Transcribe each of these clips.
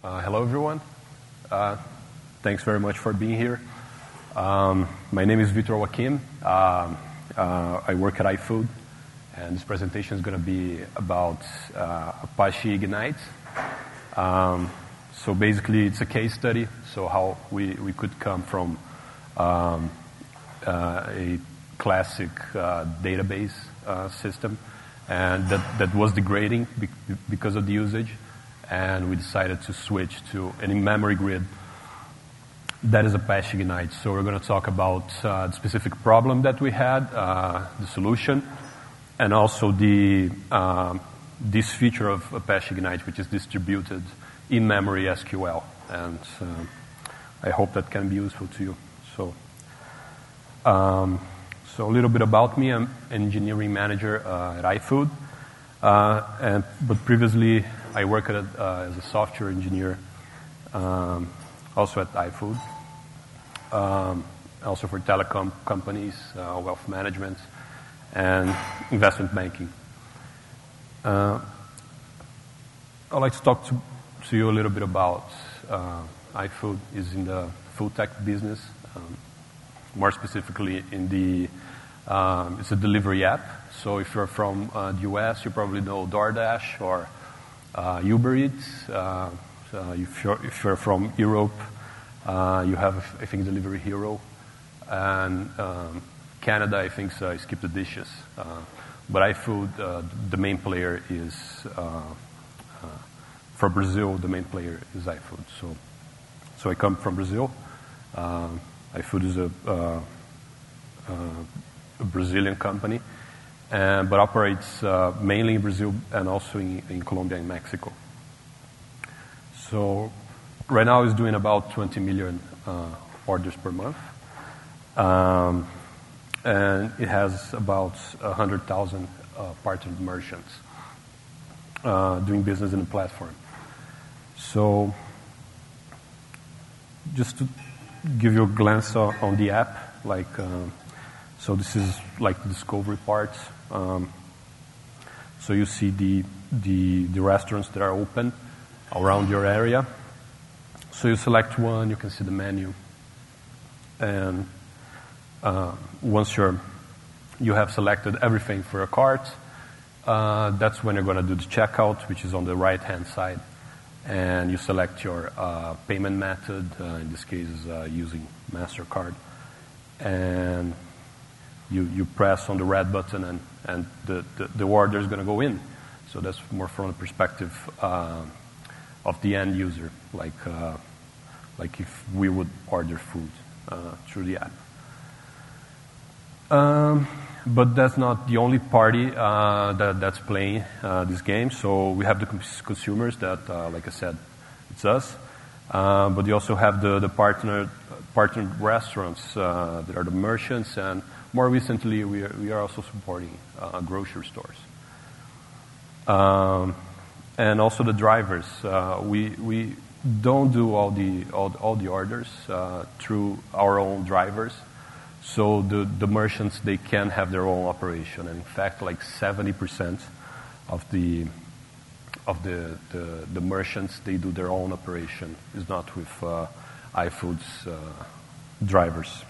Hello, everyone. Uh, Thanks very much for being here. My name is Vitor Joaquim. I work at iFood, and this presentation is going to be about Apache Ignite. So basically, it's a case study, so how we could come from a classic database system, and that was degrading because of the usage, and we decided to switch to an in-memory grid that is Apache Ignite. So we're going to talk about the specific problem that we had, the solution, and also this feature of Apache Ignite, which is distributed in-memory SQL. And I hope that can be useful to you. So a little bit about me. I'm engineering manager at iFood. But previously, I worked as a software engineer, also at iFood, also for telecom companies, wealth management, and investment banking. I'd like to talk to you a little bit about iFood is in the food tech business, more specifically in it's a delivery app. So if you're from the US, you probably know DoorDash or Uber Eats. If you're from Europe, you have, I think, Delivery Hero. And Canada, I think, Skip the Dishes. But iFood, the main player is, for Brazil, the main player is iFood. So I come from Brazil. iFood is a Brazilian company, but operates mainly in Brazil and also in Colombia and Mexico. So right now it's doing about 20 million orders per month. And it has about 100,000 partnered merchants doing business in the platform. So just to give you a glance on the app, so this is like the discovery part. So you see the restaurants that are open around your area. So you select one, you can see the menu. And once you have selected everything for your cart, that's when you're going to do the checkout, which is on the right-hand side. And you select your payment method, in this case using MasterCard. And you press on the red button and the order is going to go in. So that's more from the perspective of the end user, like if we would order food through the app. But that's not the only party that's playing this game. So we have the consumers that, like I said, it's us. But you also have the partnered restaurants that are the merchants, and more recently we are also supporting grocery stores. And also the drivers. We don't do all the orders through our own drivers. So the merchants, they can have their own operation. And in fact, like 70% of the merchants, they do their own operation. It's not with iFood's drivers.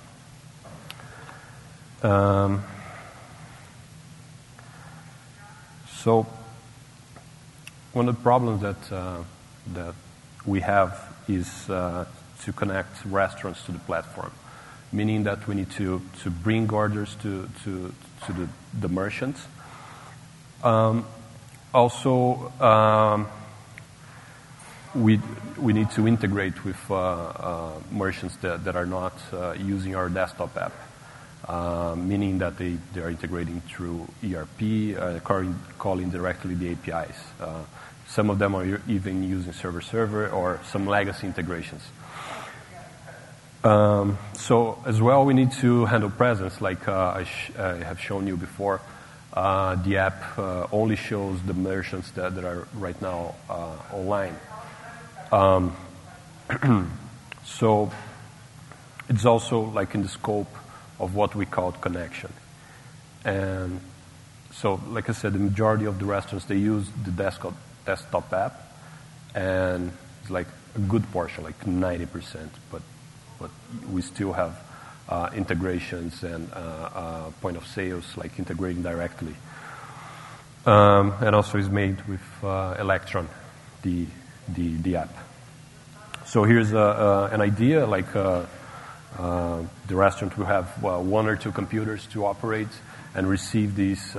So one of the problems that we have is to connect restaurants to the platform, meaning that we need to bring orders to the merchants. Also, we need to integrate with merchants that are not using our desktop app, meaning that they are integrating through ERP, calling directly the APIs. Some of them are even using server or some legacy integrations. So as well, we need to handle presence, like I have shown you before. The app only shows the merchants that are right now online. So it's also like in the scope of what we call connection. And so, like I said, the majority of the restaurants, they use the desktop app, and it's like a good portion, like 90%, but we still have integrations and point of sales, like integrating directly. And also is made with Electron, the app. So here's an idea, like the restaurant will have one or two computers to operate and receive these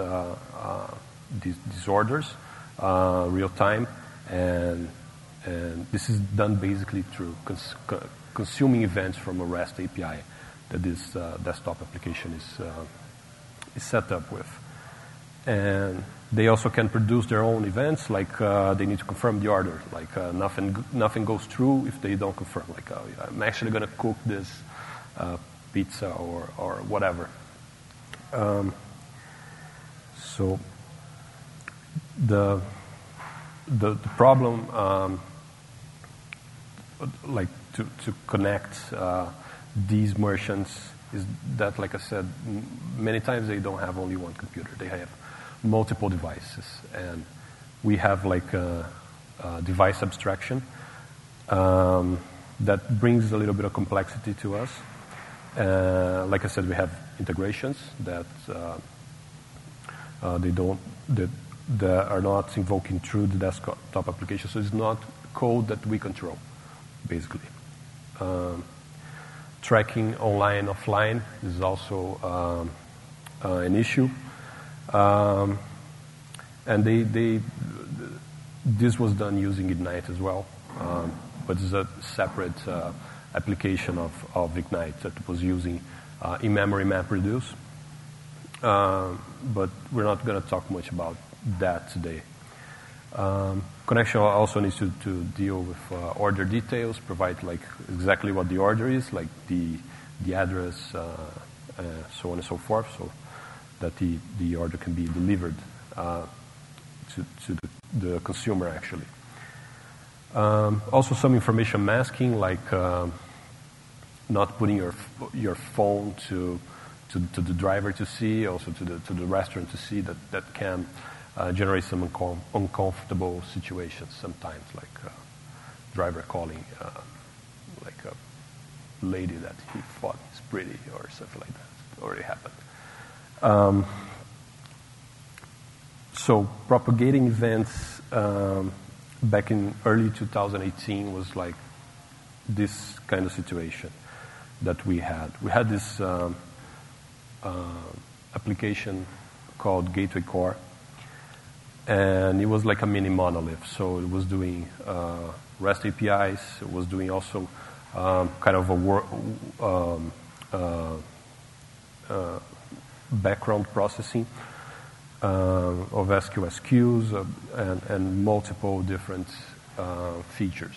orders real time, and this is done basically through consuming events from a REST API that this desktop application is set up with. And they also can produce their own events, like they need to confirm the order. Like nothing goes through if they don't confirm. Like I'm actually going to cook this pizza or whatever. So the problem, like to connect these merchants, is that, like I said, many times they don't have only one computer. They have multiple devices, and we have like a device abstraction that brings a little bit of complexity to us. Like I said, we have integrations that that are not invoking through the desktop application, so it's not code that we control, basically. Tracking online, offline is also an issue. And this was done using Ignite as well, but it's a separate application of Ignite that was using in-memory MapReduce. But we're not going to talk much about that today. Connection also needs to deal with order details, provide like exactly what the order is, like the address, so on and so forth, so that the order can be delivered to the consumer, actually. Also some information masking, like not putting your phone to the driver to see, also to the restaurant to see, that can generate some uncomfortable situations sometimes, like driver calling like a lady that he thought is pretty or something like that. It already happened. So propagating events back in early 2018 was like this kind of situation that we had. We had this application called Gateway Core, and it was like a mini monolith. So it was doing REST APIs. It was doing also kind of a background processing of SQS queues and multiple different features.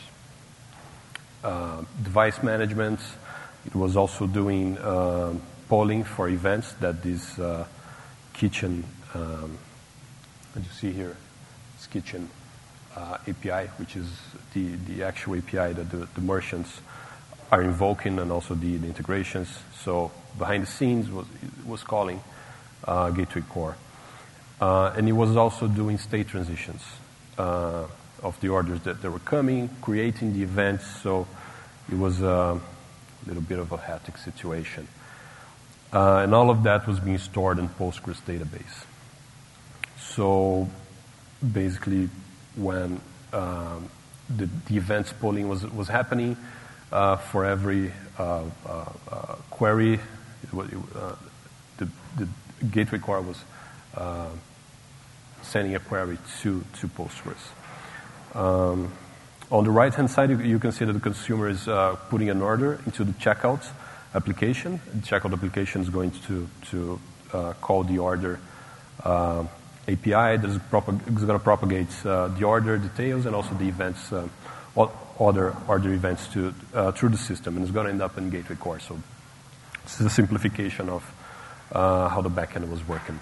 Device management. It was also doing polling for events that this kitchen, as you see here, this kitchen API, which is the actual API that the merchants are invoking, and also the integrations. So behind the scenes was calling Gateway Core. And it was also doing state transitions of the orders that were coming, creating the events. So it was a little bit of a hectic situation. And all of that was being stored in Postgres database. So basically, when the events polling was happening, for every query, the Gateway Core was sending a query to Postgres. On the right-hand side, you can see that the consumer is putting an order into the checkout application. The checkout application is going to call the order API that is going to propagate the order details and also the events, other order events through the system, and it's going to end up in Gateway Core. So this is a simplification of how the backend was working.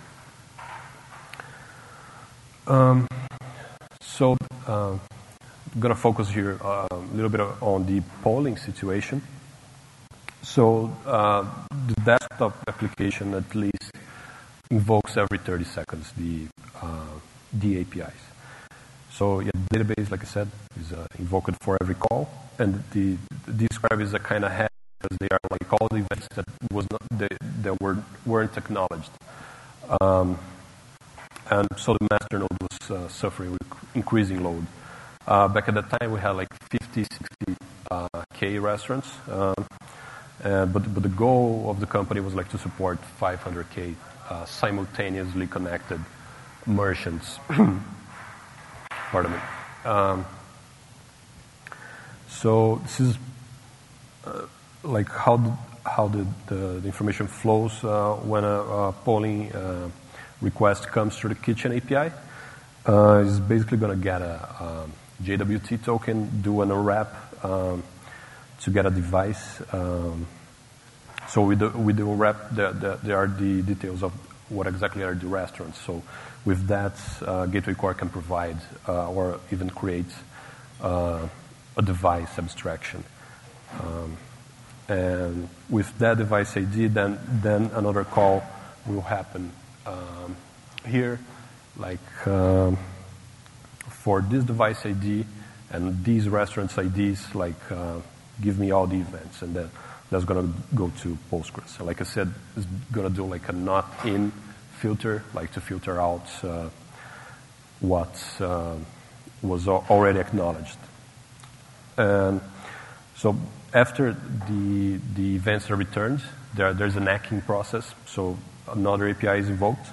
So I'm going to focus here a little bit on the polling situation. So the desktop application at least invokes every 30 seconds the APIs. So yeah, the database, like I said, is invoked for every call, and the describe is a kind of head because they are like all the events that weren't acknowledged, and so the master node was suffering with increasing load. Back at that time, we had like 50, 60 K restaurants, but the goal of the company was like to support 500K simultaneously connected merchants. Pardon me. So this is like how the information flows when a polling request comes through the Kitchen API. It's basically going to get a JWT token, do an unwrap to get a device. So with the unwrap, there are the details of what exactly are the restaurants. So with that, Gateway Core can provide or even create a device abstraction. And with that device ID, then another call will happen here, like for this device ID and these restaurants IDs, like give me all the events, and then that's going to go to Postgres. So like I said, it's going to do like a not in filter, like to filter out what was already acknowledged. And so after the events are returned, there's an hacking process. So another API is invoked.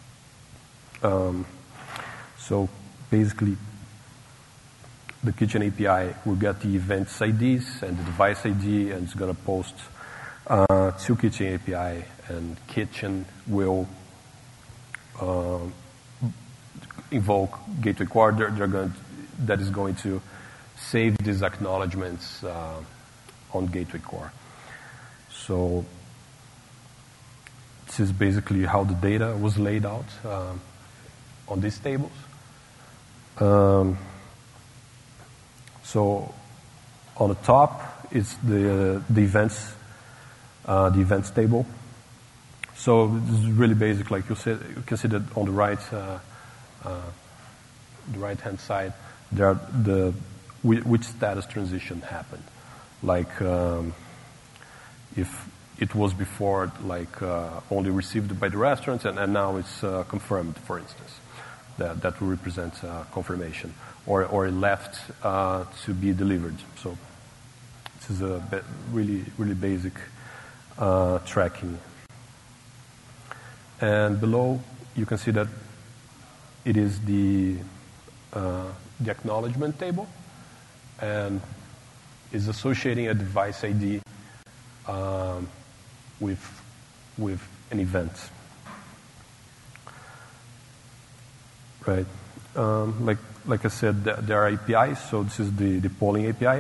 So basically, the Kitchen API will get the events IDs and the device ID, and it's going to post to Kitchen API, and Kitchen will invoke Gateway Core. That is going to save these acknowledgements on Gateway Core. So this is basically how the data was laid out on these tables. So on the top is the events table. So this is really basic, like you can see that on the right hand side, there are which status transition happened. Like if it was before, like only received by the restaurant, and now it's confirmed, for instance. That will represent confirmation, or left to be delivered. So this is a really basic tracking. And below, you can see that it is the acknowledgement table, and is associating a device ID with an event. Right. Like I said, there are APIs. So this is the polling API.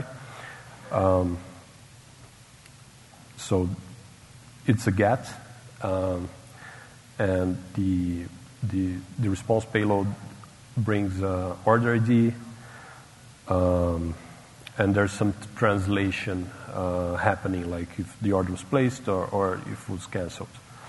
So it's a GET, and the response payload brings order ID, and there's some translation happening, like if the order was placed or if it was canceled,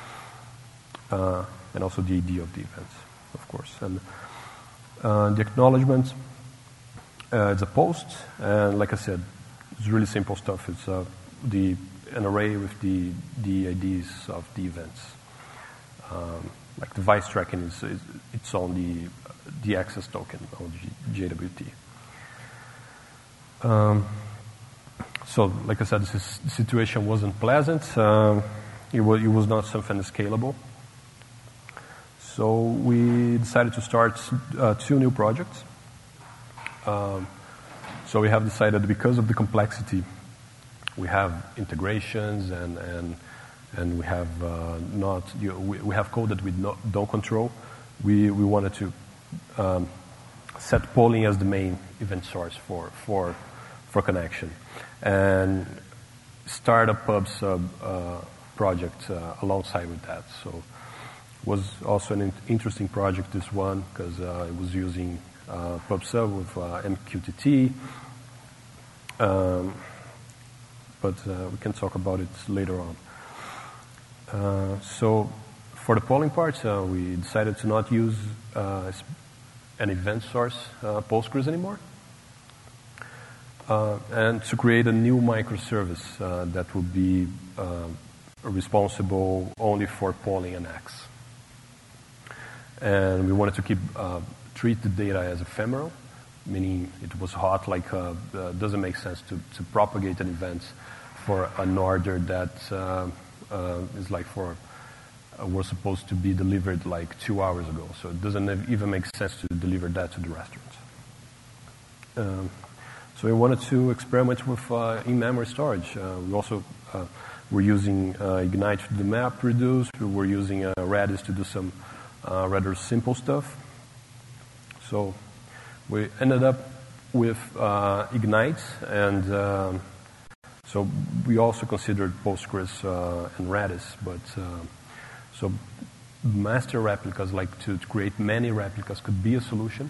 and also the ID of the events, of course. And the acknowledgement, it's a post, and like I said, it's really simple stuff. It's an array with the IDs of the events. Like device tracking it's on the access token on JWT. So, like I said, the situation wasn't pleasant. It was not something scalable. So we decided to start 2 new projects. So we have decided, because of the complexity, we have integrations and we have we have code that we don't control. We wanted to set polling as the main event source for connection, and start a PubSub project alongside with that. So it was also an interesting project, this one, because it was using PubSub with MQTT. But we can talk about it later on. So for the polling part, we decided to not use an event source Postgres anymore, and to create a new microservice that would be responsible only for polling an X. And we wanted to treat the data as ephemeral, meaning it was hot, like doesn't make sense to propagate an event for an order that is like was supposed to be delivered like 2 hours ago. So it doesn't even make sense to deliver that to the restaurant. So we wanted to experiment with in-memory storage. We also were using Ignite to do MapReduce. We were using Redis to do some rather simple stuff. So we ended up with Ignite, and so we also considered Postgres and Redis, but so master replicas, like to create many replicas, could be a solution.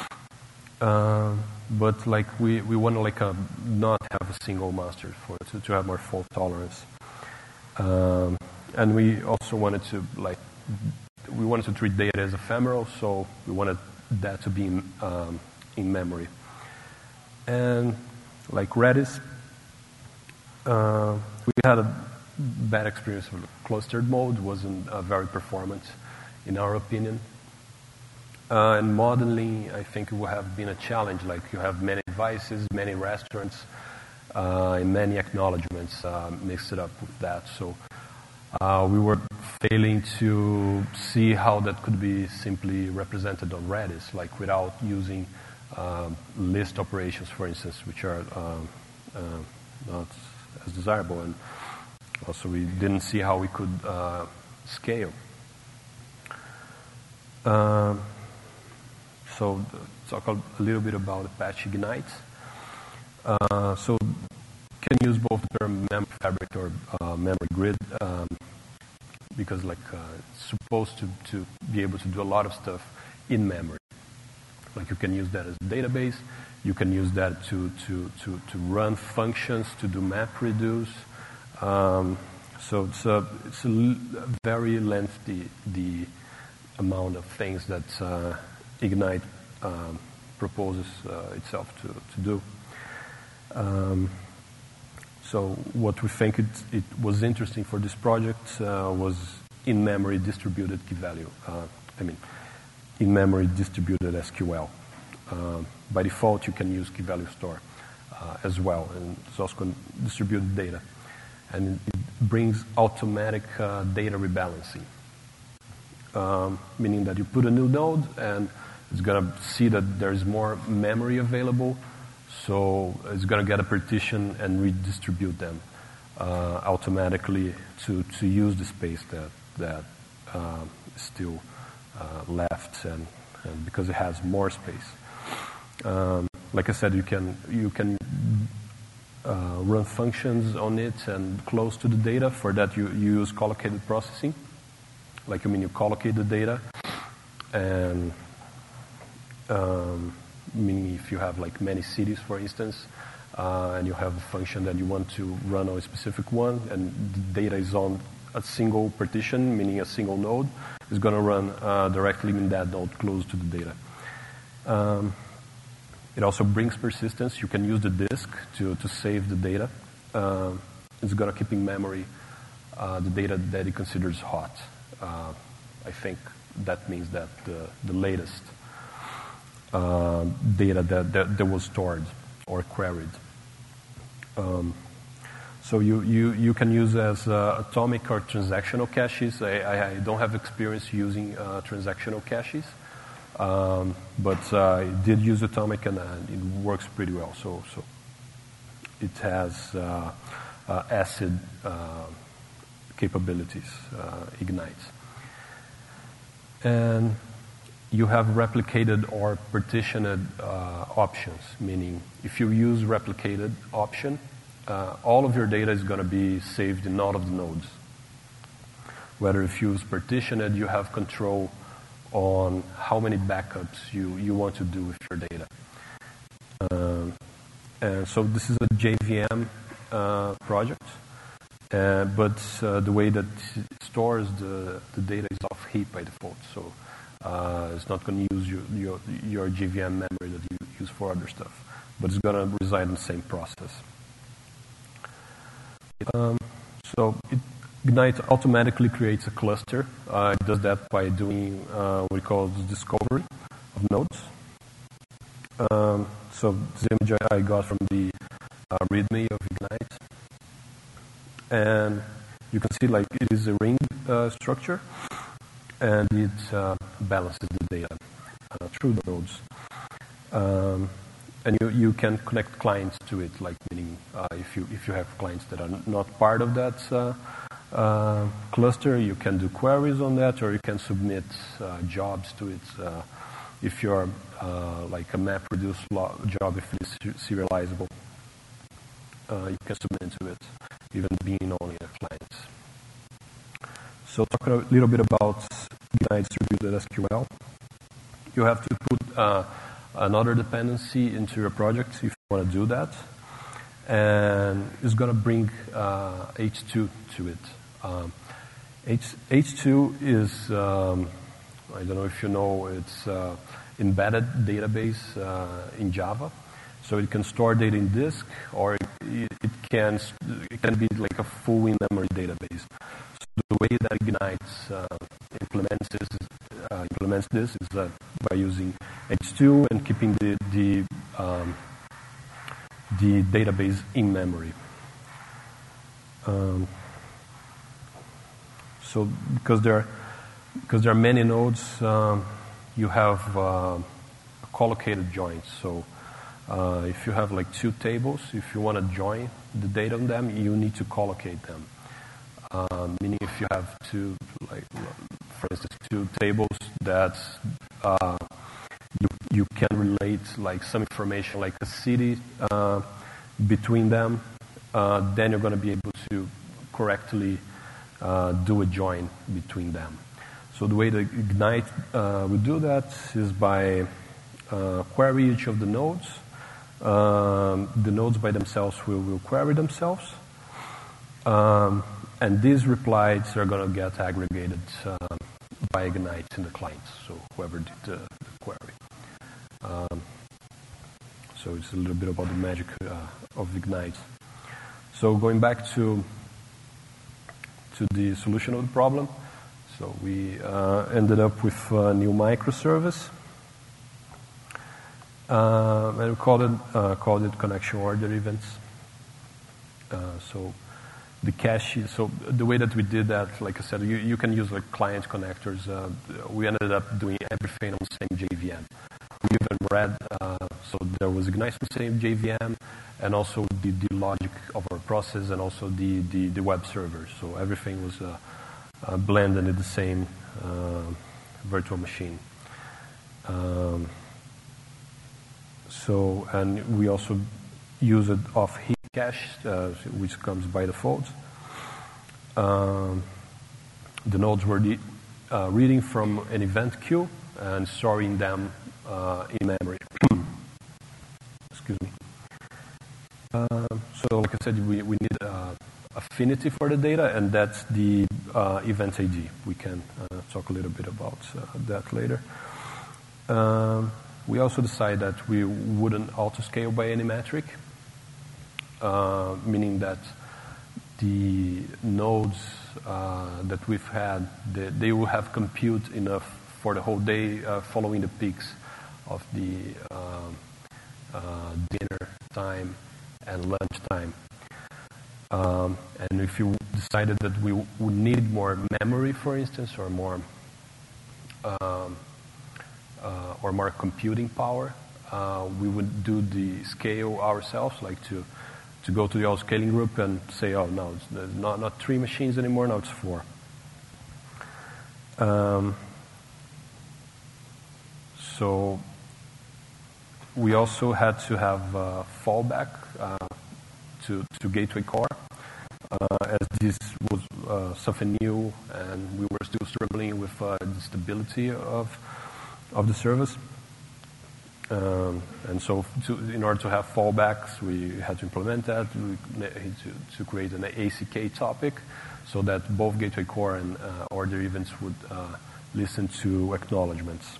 But like we want to like not have a single master to have more fault tolerance, and we also wanted to treat data as ephemeral, so we wanted that to be in memory. And like Redis, we had a bad experience with clustered mode. Wasn't very performant, in our opinion. And modeling, I think it would have been a challenge. Like you have many devices, many restaurants, and many acknowledgements mixed it up with that. So we were failing to see how that could be simply represented on Redis, like without using list operations, for instance, which are not as desirable. And also we didn't see how we could scale. So talk a little bit about Apache Ignite. So can use both the term memory fabric or memory grid because like it's supposed to be able to do a lot of stuff in memory. Like you can use that as a database. You can use that to run functions, to do MapReduce. So it's a very lengthy the amount of things that Ignite proposes itself to do. So what we think it was interesting for this project was in-memory distributed key value. In-memory distributed SQL. By default, you can use key value store as well, and it's also distributed data. And it brings automatic data rebalancing, meaning that you put a new node and it's going to see that there's more memory available, so it's going to get a partition and redistribute them automatically to use the space that is still left, and because it has more space. Like I said, you can run functions on it and close to the data. For that, you use collocated processing. Like, you collocate the data, and meaning if you have like many cities, for instance, and you have a function that you want to run on a specific one, and the data is on a single partition, meaning a single node, is going to run directly in that node close to the data. It also brings persistence. You can use the disk to save the data. It's going to keep in memory the data that it considers hot. I think that means that the latest data that was stored or queried. So you can use as atomic or transactional caches. I don't have experience using transactional caches, but I did use atomic, and it works pretty well. So it has ACID capabilities, Ignite. And you have replicated or partitioned options, meaning if you use replicated option, all of your data is going to be saved in all of the nodes. Whether if you use partitioned, you have control on how many backups you want to do with your data. And so this is a JVM project, but the way that it stores the data is off heap by default. So It's not going to use your JVM memory that you use for other stuff, but it's going to reside in the same process. So Ignite automatically creates a cluster. It does that by doing what we call discovery of nodes. So this image I got from the README of Ignite. And you can see like it is a ring structure, and it balances the data through the nodes. And you can connect clients to it, like meaning if you have clients that are not part of that cluster, you can do queries on that, or you can submit jobs to it. If you're like a MapReduce job, if it is serializable, you can submit to it, even being only a client. So talking a little bit about Ignite distributed SQL, you have to put another dependency into your project if you want to do that, and it's going to bring H2 to it. H2 is, I don't know if you know, it's embedded database in Java. So it can store data in disk, or it can be like a full in-memory database. So the way that Ignite implements this is by using H2 and keeping the database in memory. So because there are many nodes, you have collocated joins. So if you have like two tables, if you want to join the data on them, you need to collocate them. Meaning if you have two, like for instance, two tables that you can relate like some information, like a city, between them, then you're going to be able to correctly do a join between them. So the way that Ignite would do that is by query each of the nodes. The nodes by themselves will query themselves. And these replies are going to get aggregated by Ignite in the client, so whoever did the query. So it's a little bit about the magic of Ignite. So going back to the solution of the problem, so we ended up with a new microservice, and we called it connection order events. So the cache, so the way that we did that, like I said, you can use like client connectors. We ended up doing everything on the same JVM. We even read, so there was Ignite on the same JVM, and also the logic of our process, and also the web server. So everything was blended in the same virtual machine. So, and we also use it off heap cache, which comes by default. The nodes were reading from an event queue and storing them in memory. Excuse me. So, like I said, we need affinity for the data, and that's the event ID. We can talk a little bit about that later. We also decided that we wouldn't auto-scale by any metric, meaning that the nodes that we've had, they will have compute enough for the whole day following the peaks of the dinner time and lunch time. And if you decided that we would need more memory, for instance, or more computing power, we would do the scale ourselves, like to go to the auto scaling group and say, oh no, it's not 3 machines anymore, now it's 4. So we also had to have fallback to Gateway Core, as this was something new, and we were still struggling with the stability of the service. And so in order to have fallbacks, we had to implement that. We had to create an ACK topic so that both Gateway Core and order events would listen to acknowledgements.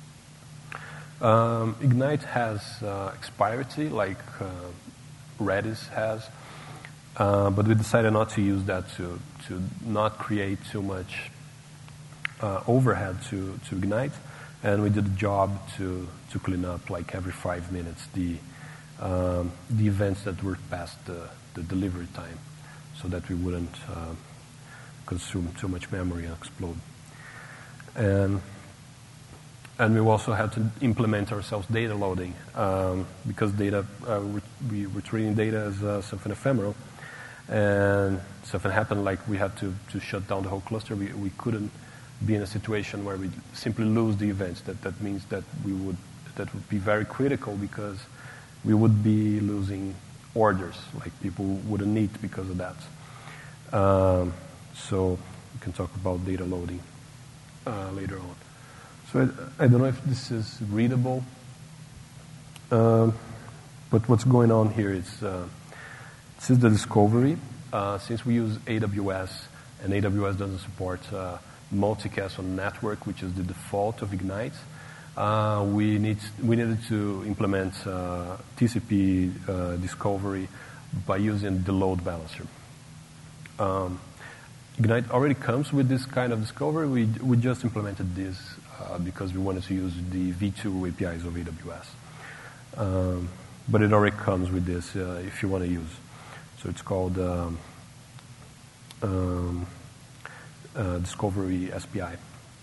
Ignite has expiry, like Redis has, but we decided not to use that to not create too much overhead to Ignite, and we did a job to clean up like every 5 minutes the events that were past the delivery time, so that we wouldn't consume too much memory and explode. And we also had to implement ourselves data loading, because data, we were treating data as something ephemeral, and something happened, like we had to shut down the whole cluster. We couldn't be in a situation where we simply lose the events. That means that that would be very critical, because we would be losing orders, like people wouldn't eat because of that. So we can talk about data loading later on. So I don't know if this is readable, but what's going on here is this is the discovery. Since we use AWS, and AWS doesn't support multicast on network, which is the default of Ignite, we needed to implement TCP discovery by using the load balancer. Ignite already comes with this kind of discovery. We just implemented this because we wanted to use the V2 APIs of AWS. But it already comes with this if you want to use. So it's called Discovery SPI.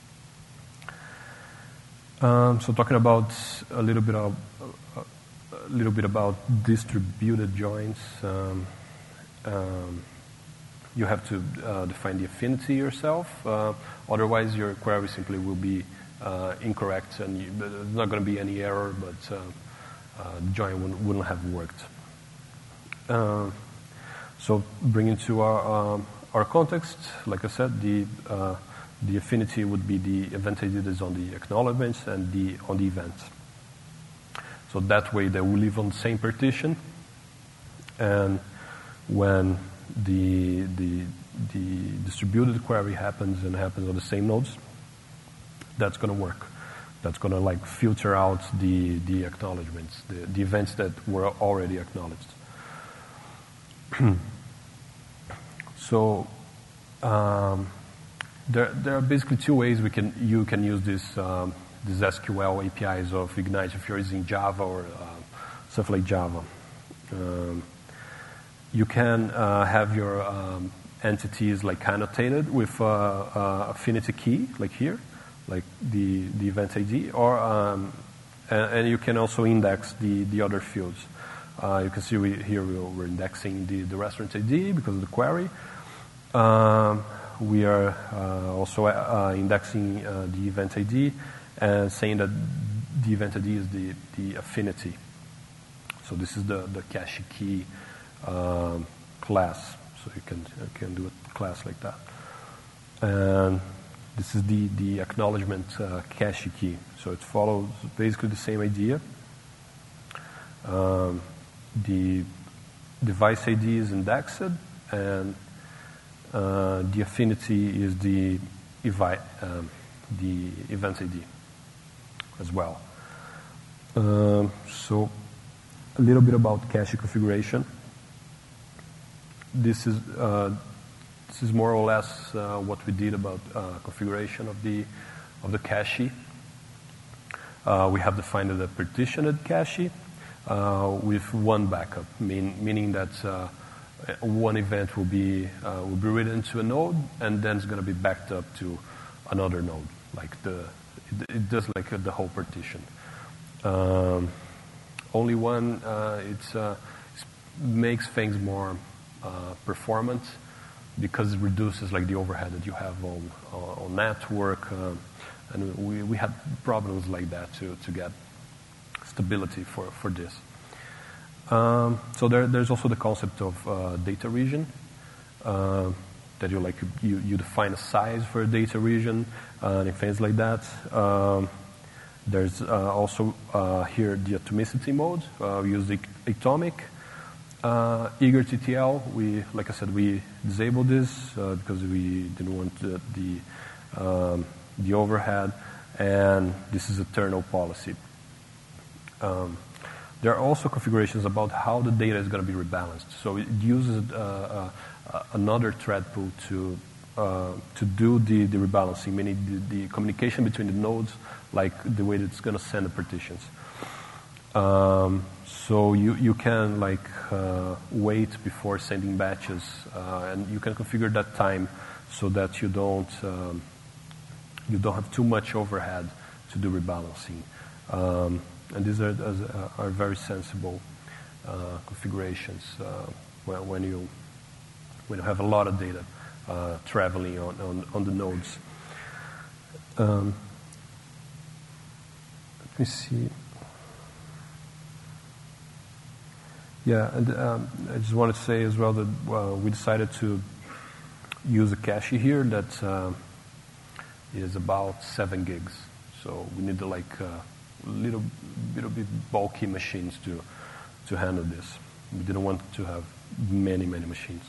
So talking about a little bit about distributed joins. You have to define the affinity yourself. Otherwise, your query simply will be incorrect, and there's not going to be any error, but the join wouldn't have worked. So bringing to our context, like I said, the affinity would be the event ID that is on the acknowledgements and on the events. So that way they will live on the same partition, and when the distributed query happens on the same nodes, that's going to work. That's going to like filter out the acknowledgements, the events that were already acknowledged. So there are basically two ways you can use these SQL APIs of Ignite if you're using Java or stuff like Java. You can have your entities like annotated with affinity key, like here, like the event ID, or and you can also index the other fields. You can see here we're indexing the restaurant ID because of the query. We are also indexing the event ID and saying that the event ID is the affinity. So this is the cache key class. So you can do a class like that. And this is the acknowledgement cache key. So it follows basically the same idea. The device ID is indexed, and the affinity is the event ID as well. So a little bit about cache configuration. This is more or less what we did about configuration of the cache. We have defined a partitioned cache with one backup, meaning that one event will be written to a node, and then it's going to be backed up to another node. Like it does like the whole partition. Only one it makes things more performant because it reduces like the overhead that you have on network, and we had problems like that to get stability for this. So there's also the concept of data region, that you define a size for a data region and things like that. There's also here the atomicity mode. We use the atomic. Eager TTL, like I said, we disabled this because we didn't want the overhead, and this is a terminal policy. There are also configurations about how the data is going to be rebalanced. So it uses another thread pool to do the rebalancing, meaning the communication between the nodes, like the way that it's going to send the partitions. So you can wait before sending batches, and you can configure that time so that you don't have too much overhead to do rebalancing. And these are very sensible configurations when you have a lot of data traveling on the nodes. Let me see. Yeah, and I just wanted to say as well that we decided to use a cache here that is about 7 gigs. So we need little bit bulky machines to handle this. We didn't want to have many machines.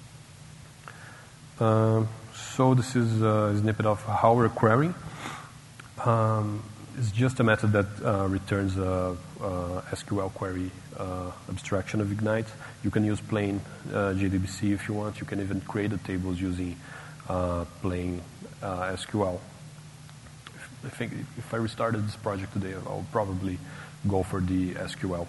So this is a snippet of how we're querying. It's just a method that returns a SQL query abstraction of Ignite. You can use plain JDBC if you want. You can even create the tables using plain SQL. I think if I restarted this project today, I'll probably go for the SQL.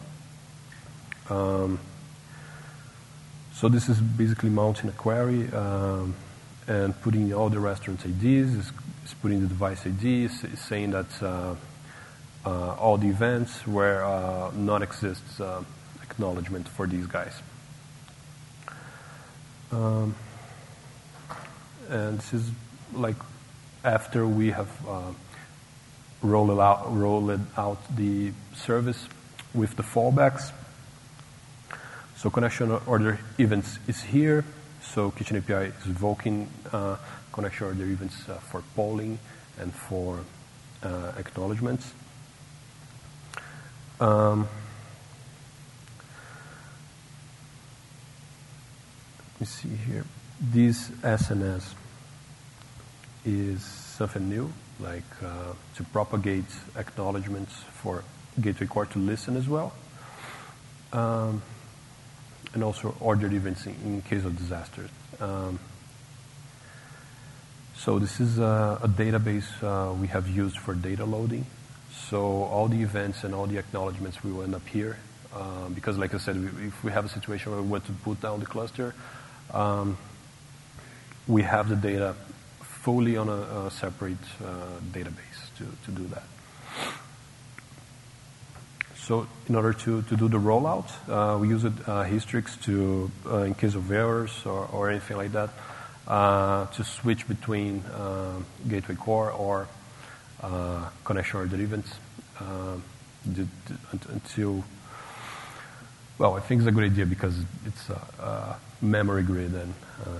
So this is basically mounting a query and putting all the restaurant IDs, is putting the device ID, is saying that all the events where not exists acknowledgement for these guys. And this is after we have rolled out the service with the fallbacks. So connection order events is here. So Kitchen API is invoking connection order events for polling and for acknowledgements. Let me see here. This SNS is something new, to propagate acknowledgements for Gateway Core to listen as well. And also ordered events in case of disasters. So this is a database we have used for data loading. So all the events and all the acknowledgements will end up here. Because like I said, if we have a situation where we want to put down the cluster, we have the data fully on a separate database to do that. So in order to do the rollout, we use Hystrix to, in case of errors or anything like that, to switch between Gateway Core or connection order events until, well, I think it's a good idea because it's a memory grid and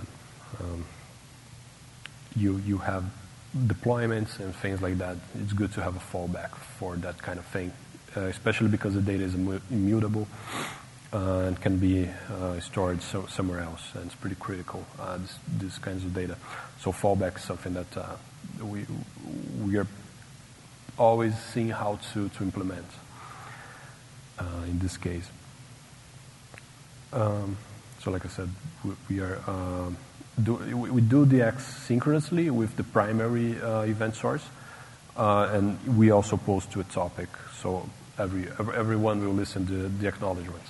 you have deployments and things like that. It's good to have a fallback for that kind of thing. Especially because the data is immutable and can be stored somewhere else, and it's pretty critical, these kinds of data. So fallback is something that we are always seeing how to implement in this case. So like I said, we do the X synchronously with the primary event source, and we also post to a topic. So everyone will listen to the acknowledgements.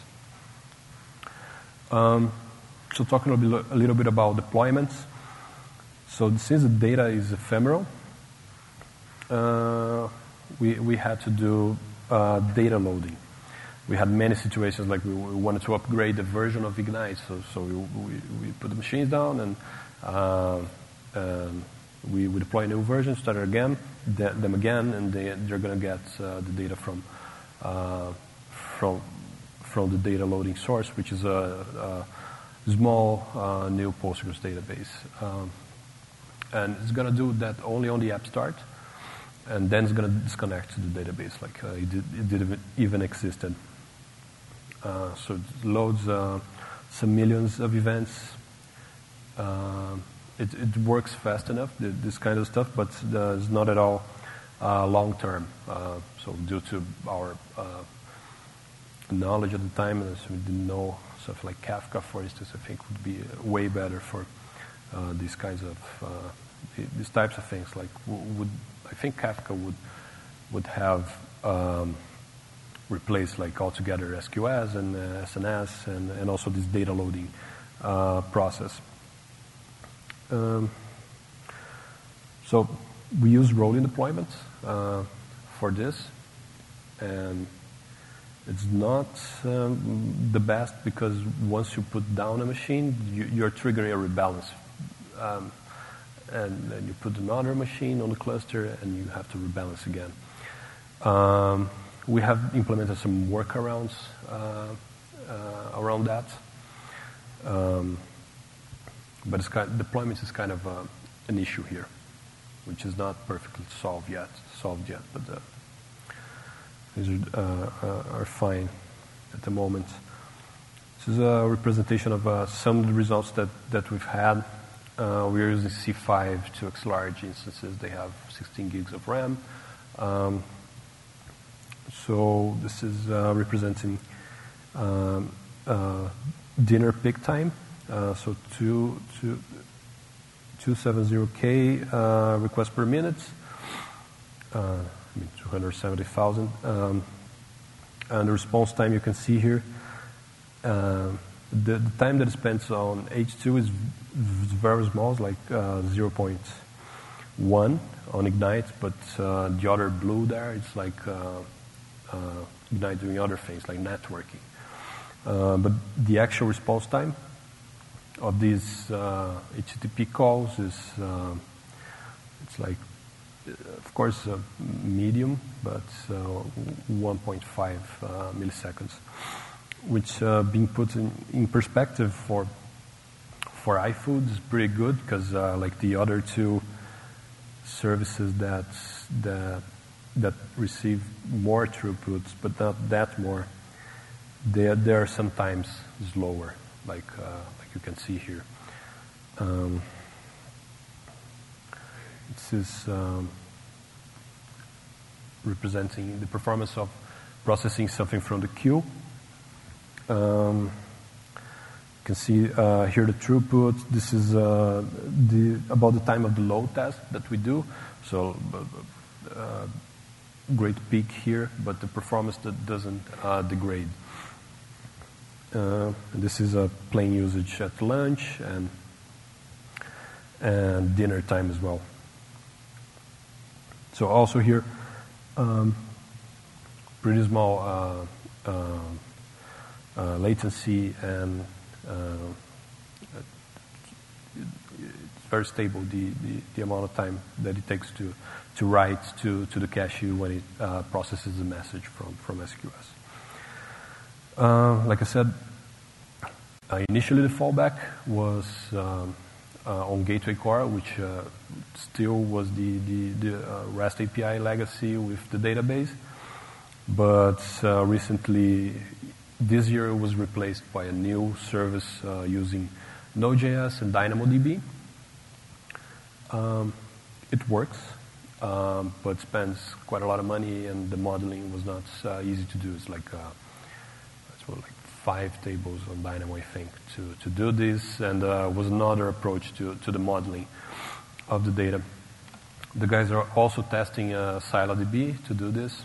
So talking a little bit about deployments. So since the data is ephemeral, we had to do data loading. We had many situations like we wanted to upgrade the version of Ignite. So we put the machines down and we deploy a new version, start them again, and they're going to get the data from the data loading source, which is a small new Postgres database. And it's going to do that only on the app start, and then it's going to disconnect to the database like it didn't even existed. So it loads some millions of events, it works fast enough, this kind of stuff, but it's not at all long term. So due to our knowledge at the time, as we didn't know stuff like Kafka, for instance, I think would be way better for these kinds of these types of things. Like I think Kafka would have replaced like altogether SQS and SNS and also this data loading process. So we use rolling deployments for this, and it's not the best because once you put down a machine, you're triggering a rebalance. And then you put another machine on the cluster and you have to rebalance again. We have implemented some workarounds around that. But deployment is kind of an issue here, which is not perfectly solved yet. But these are fine at the moment. This is a representation of some of the results that we've had. We're using C5 2x large instances. They have 16 gigs of RAM. So this is representing dinner peak time. So 270K requests per minute. 270,000. And the response time you can see here. The time that it spends on H2 is very small, it's like 0.1 on Ignite, but the other blue there, it's like Ignite doing other things like networking. But the actual response time of these HTTP calls is it's like, of course, medium, but 1.5 milliseconds. Which being put in perspective for iFood is pretty good because like the other two services that receive more throughputs but not that more, they are sometimes slower, like you can see here. This is representing the performance of processing something from the queue. You can see here the throughput. This is about the time of the load test that we do. So great peak here, but the performance that doesn't degrade. This is a plain usage at lunch and dinner time as well. So also here, pretty small latency, and it's very stable, the amount of time that it takes to write to the cache when it processes the message from SQS. Like I said, initially the fallback was on Gateway Core, which still was the REST API legacy with the database, but recently, this year it was replaced by a new service using Node.js and DynamoDB. It works, but spends quite a lot of money, and the modeling was not easy to do. It's like 5 tables on Dynamo, I think, to do this, and was another approach to the modeling of the data. The guys are also testing ScyllaDB to do this.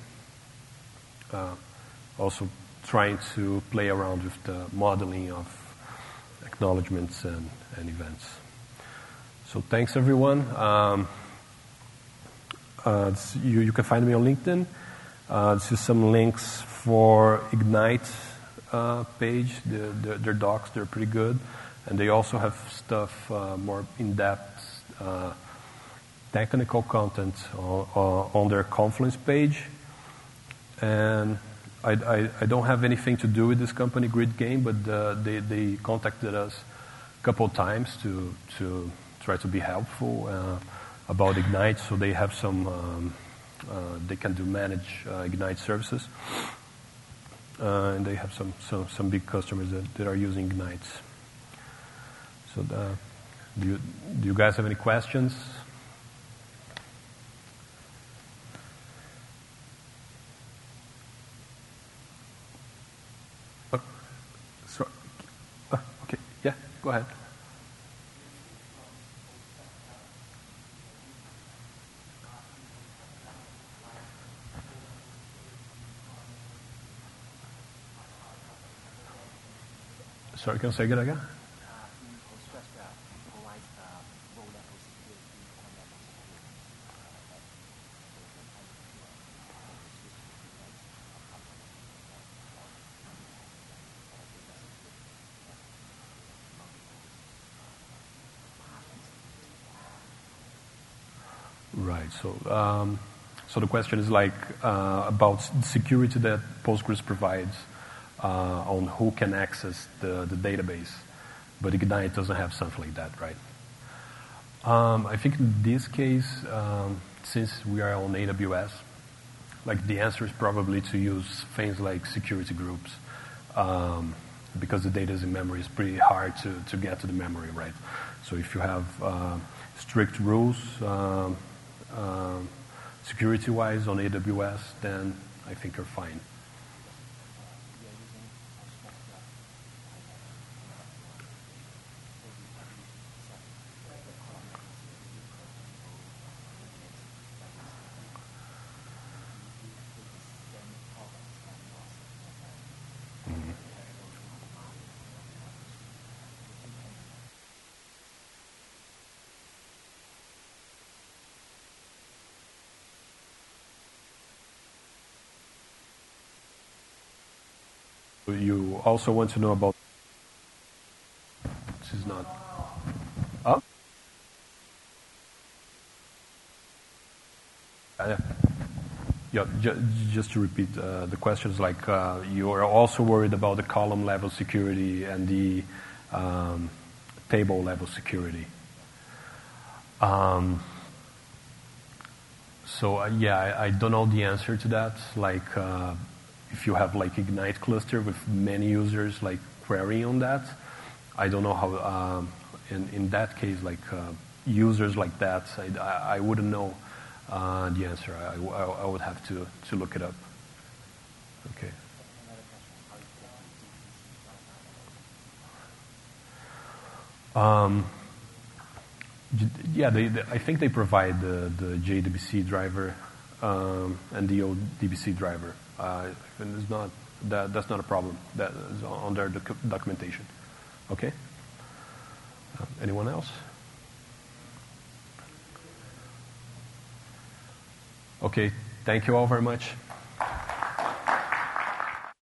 Also trying to play around with the modeling of acknowledgements and events. So thanks, everyone. You can find me on LinkedIn. This is some links for Ignite page. Their docs, they're pretty good. And they also have stuff more in-depth technical content on their Confluence page. And I don't have anything to do with this company, Grid Game, but they contacted us a couple of times to try to be helpful about Ignite. So they have some, they can do manage Ignite services. And they have some big customers that are using Ignite. So Do you guys have any questions? Okay, yeah, go ahead. Sorry, can you say it again? Right. So the question is like about security that Postgres provides on who can access the database, but Ignite doesn't have something like that, right? I think in this case, since we are on AWS, like the answer is probably to use things like security groups, because the data is in memory. It's pretty hard to get to the memory, right? So if you have strict rules, security-wise on AWS, then I think you're fine. You also want to know about. This is not. Oh? Yeah, just to repeat, the question is like you are also worried about the column level security and the table level security. I don't know the answer to that. Like, if you have like Ignite cluster with many users like querying on that, I don't know how. In that case, like users like that, I wouldn't know the answer. I would have to look it up. Okay. I think they provide the JDBC driver and the ODBC driver. And it's not that's not a problem. That is under the documentation. Okay. Anyone else? Okay. Thank you all very much.